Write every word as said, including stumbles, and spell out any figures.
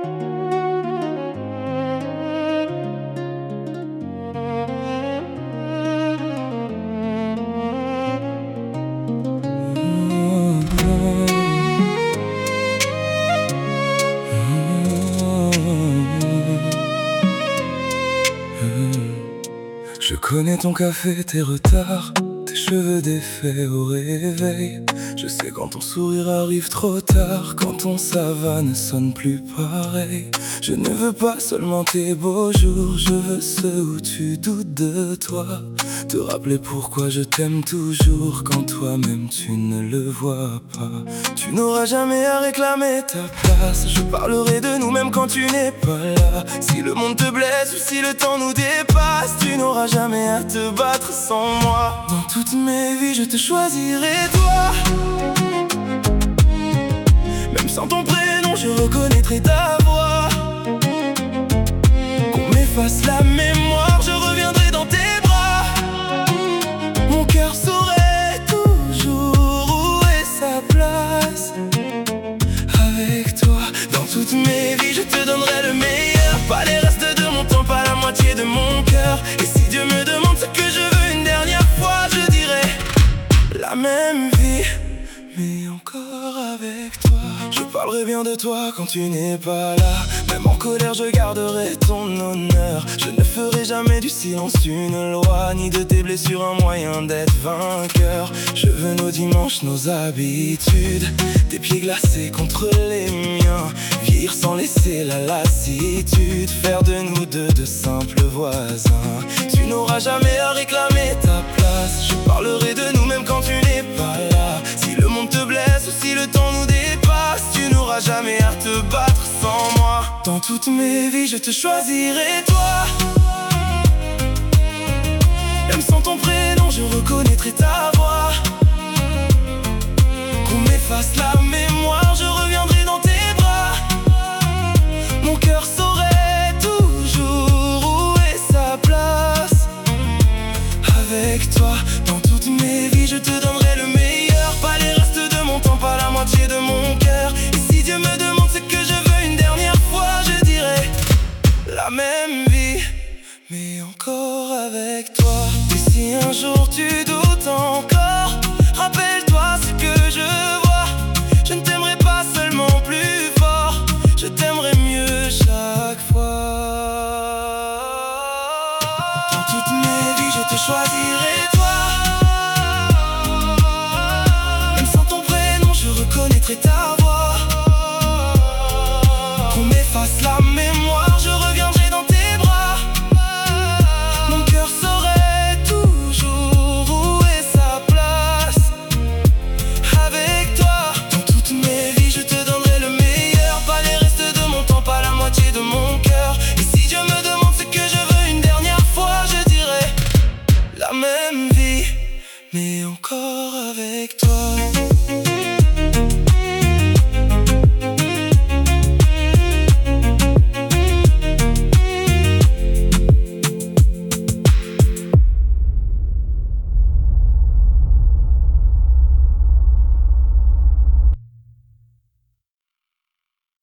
Je connais ton café, tes retards, tes cheveux défaits au réveil. Je sais quand ton sourire arrive trop tard, quand ton ça va ne sonne plus pareil. Je ne veux pas seulement tes beaux jours, je veux ceux où tu doutes de toi. Te rappeler pourquoi je t'aime toujours, quand toi-même tu ne le vois pas. Tu n'auras jamais à réclamer ta place, je parlerai de nous même quand tu n'es pas là. Si le monde te blesse ou si le temps nous dépasse, tu n'auras jamais à te battre sans moi. Dans toutes mes vies je te choisirai toi. Même sans ton prénom je reconnaîtrai ta voix. Qu'on m'efface la mémoire, je reviendrai dans tes bras. Mon cœur saurait toujours où est sa place. Avec toi, dans toutes mes vies je te donnerai le meilleur. Pas les restes de mon temps, pas la moitié de mon cœur. Et si Dieu me demande ce que je veux une dernière fois, je dirai la même vie, mais encore avec toi. Je parlerai bien de toi quand tu n'es pas là. Même en colère je garderai ton honneur. Je ne ferai jamais du silence une loi, ni de tes blessures un moyen d'être vainqueur. Je veux nos dimanches, nos habitudes, tes pieds glacés contre les miens. Vieillir sans laisser la lassitude, faire de nous deux de simples voisins. Tu n'auras jamais à réclamer ta place. Je parlerai de nous même quand tu n'es pas là. Si le monde te blesse ou si le temps nous dépasse, tu n'auras jamais à te battre sans moi. Dans toutes mes vies je te choisirai toi. Même sans ton prénom je reconnaîtrai ta voix. Qu'on m'efface la mémoire, je reviendrai dans tes bras. Mon cœur saurait toujours où est sa place. Avec toi, dans toutes mes vies je te donnerai le meilleur. Pas les restes de mon temps, pas la moitié de mon cœur. Et si Dieu me demande ce que je veux une dernière fois, je dirai la même vie, mais encore avec toi. Et si un jour tu doutes encore, rappelle-toi ce que je vois. Je ne t'aimerai pas seulement plus fort, je t'aimerai mieux chaque fois. Dans toutes mes vies je te choisirai toi. Même sans ton prénom je reconnaîtrai ta voix. Qu'on m'efface la